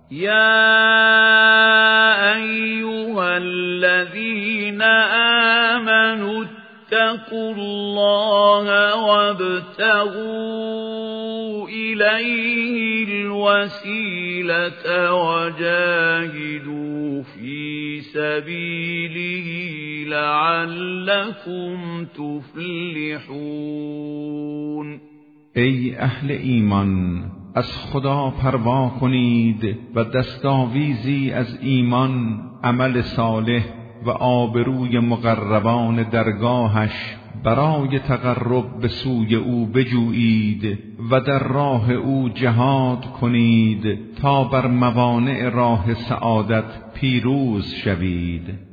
يا أيها الذين آمنوا اتقوا الله وابتغوا إليه الوسيلة وجاهدوا في سبيله لعلكم تفلحون. ای اهل ایمان، از خدا پروا کنید و دستاویزی از ایمان، عمل صالح و آبروی مقربان درگاهش برای تقرب به سوی او بجویید و در راه او جهاد کنید تا بر موانع راه سعادت پیروز شوید.